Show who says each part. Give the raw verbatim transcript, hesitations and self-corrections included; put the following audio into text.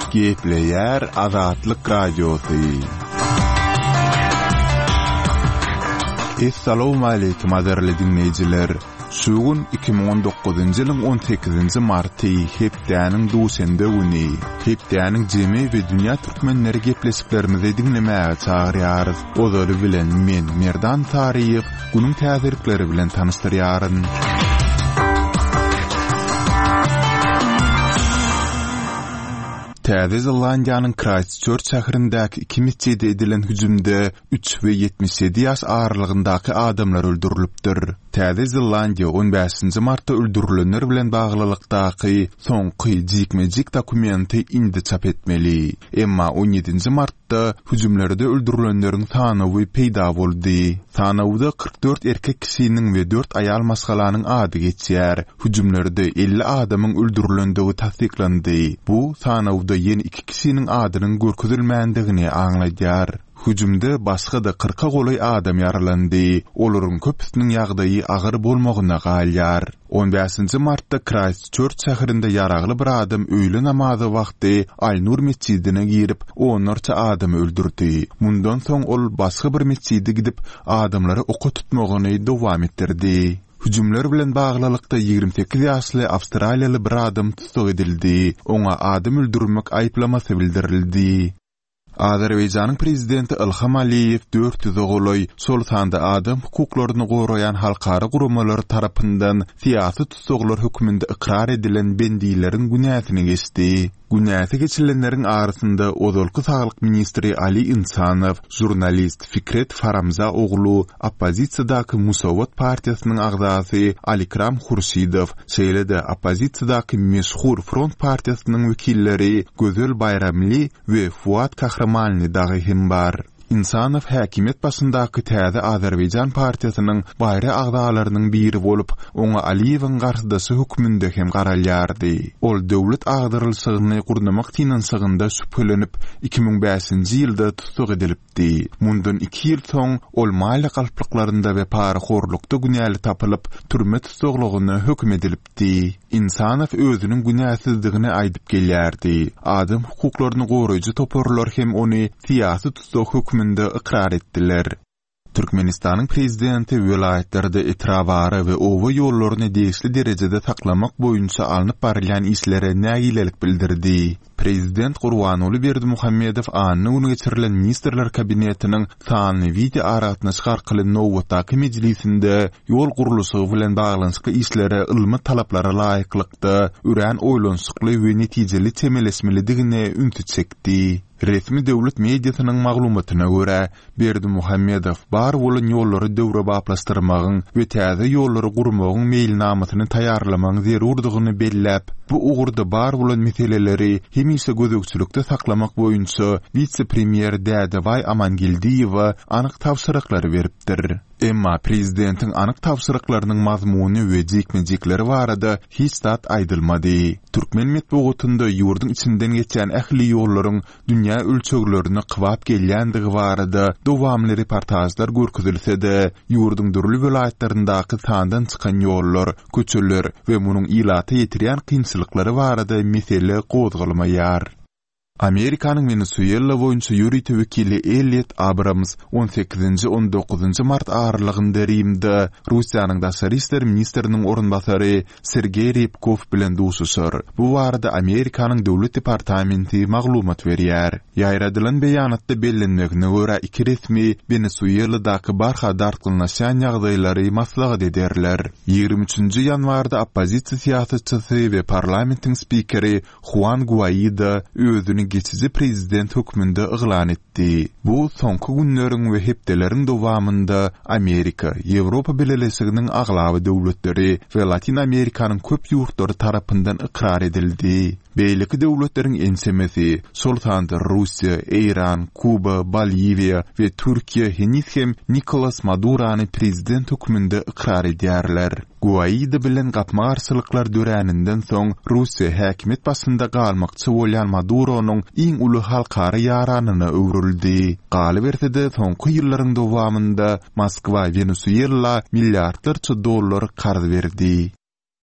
Speaker 1: Gepleyer Azatlyk Radiosu. Assalamu alaykum azarly dinleyijiler. Şugun iki bin on dokuzuncu ýylyň on sekizinji marty hepdäniň duşende güni. Hepdäniň jemi we dünýä türkmenleri gepleşiklerimizi dinlemäge çagyrýarys. Olary bilen men Merdan Taryýew günüň täzirikleri bilen tanystyryaryn. Täze Zelandiýanyň Christchurch şäherindäki iki mesjide edilen hüjümde üç we ýetmiş ýedi ýaş aralygyndaky adamlar öldürilipdir. Täze Zelandiýa on beşinji martda öldürilenler bilen baglylykdaky soňky jikmejik dokumenti indi çap etmeli. Emma on ýedinji martda hüjümlerde öldürilenleriň sanawy peýda boldy. Sanawda kırk dört erkek kişiniň we dört aýal masgalanyň ady geçýär. Hüjümlerde elli adamyň öldürilendigi tasdiklandy. Bu sanawda ýeni iki kişiniň adynyň görkezilmändigini aňlaýar. Hüjümde başga da kırka golay adam yaralandy. Olaryň köpüsiniň ýagdaýy agyr bolmagyna galýar. on beşinji martda Christchurch şäherinde ýaragly bir adam öýle namazy wagty Al-Nur mescidine girip onlarça adam öldürdi. Mundan soň ol başga bir mescide gidip adamlary oka tutmagyny dowam etdirdi. Hüjümler bilen baglylykda ýigirmi sekiz ýaşly Awstraliýaly bir adam tutsak edildi. Oňa adam öldürmek aýplamasy bildirildi. Azerbaýjanyň prezidenti Ilham Aliýew dört ýüz golay sol sanda adam hukuklaryny goraýan halkara guramalar tarapyndan siýasy tutsaklar hökmünde ikrar edilen bendiýlerin günäsini geçdi. Günäsi geçilenleriň arasynda Ozalky saglyk ministri Ali Insanow, jurnalist Fikret Faramza oglu, opozisiýadaky Musawat partiýasynyň agzasy Alikram Hurşidow, şeýle-de opozisiýadaky Meşhur Front partiýasynyň wekilleri Gözel Bayramly we Fuat Kahramanly dagy hem bar. Insanow häkimet başyndaky täze Azerbaýjan partiýasynyň baýra agdalarynyň biri bolup, oňa Aliýewiň garşydasy hökmünde hem garalýardy. Ol döwlet agdyrylşygyny gurnamak finansiýagynda şüphelenip iki bin beşinji ýylda tutsak edilipdi. Mundan iki ýyl soň ol maýly galpliklarynda we paraxorlukda günäli tapylyp türme tutsaklygyna hökm edilipdi. Insanow özüniň günäsizdigini aýdyp gelýärdi. Adam hukuklaryny goraýjy toparlar hem ony siýasy tutsak hökmünde ikrar etdiler. Türkmenistanyň prezidenti welaýetlerde etrabary we owa ýollaryny degişli derejede saklamak boýunça alınıp barylan işlere nägilelik bildirdi. Prezident Gurbanuly Berdimuhammedow anyny geçirilen ministrler kabinetiniň sanly video aratnaşyk arkaly nowatdaky mejlisinde ýol gurulşy bilen baglanyşly işlere ylmy talaplara laýyklykda üren oýlanşykly we netijeli temeleşmelidigine ünsü çekdi. Resmi döwlet mediasynyň maglumatyna görä, Berdimuhammedow bar bolan ýollary döwre baplaşdyrmagyň we täze ýollary gurmagyň meýilnamasyny taýýarlamagyň zerurdygyny belläp, bu ugurda bar bolan meseleleri hemişe gözükçülükde saklamak boýunça vice-premier Dädeway Amangildiýew anyk tapşyryklary beripdir. Emma prezidentiň anyk tapşyryklarynyň mazmuny we jekmejekleri barada hiç zat aýdylmady. Türkmen medeniýetinde ýurdun içinden geçen ähli ýollaryň dünýä ölçeglerini kybap gelýändigi barada dowamly reportajlar görkezilse-de, ýurdun dürli welaýatlaryndaky sandan çykan ýollar, köçeler we munyň ilata ýetirýän kynçylyklary barada mesele gozgalmaýar. Amerikanyň Venezuela boýunça ýürüýte wekili Elliot Abrams on sekizinji on dokuzunju mart aralygynda Rimde Russiýanyň daşary işler ministriniň orunbasary Sergey Rypkov bilen duşuşar. Bu barada Amerikanyň döwlet departamenti maglumat berýär. Ýaýradylan beýanatda bellenmegine görä iki resmi Venezueladaky barha dartgynlaşan ýagdaýlary maslahat ederler. ýygrimi üçinji ýanwarda oppozisiýa siýasatçysy we parlamentiň spikeri Juan Guaido özüni geçici prezident hökmünde ıglan etdi. Bu soňky günleriň we hepdeleriň dowamında Amerika, Ýewropa Birleşiginiň aglawy döwletleri we Latin Amerikanyň köp ýurtlary tarapyndan ikrar edildi. Beýleki döwletleriň ensemesi Sultanda Russiýa, Iran, Kuba, Boliviýa we Türkiýe henüz hem Nicolas Maduro'ny prezident hökmünde ikrar edýärler. Guaido bilen gapma garşylyklar döräninden soň Russiýa häkimet başynda galmakçy bolýan Maduro'nyň iň uly halkara ýaranyna öwrüldi. Galy berse-de soňky ýyllaryň dowamında Moskwa Venezuela milliardlarça dollar karz berdi.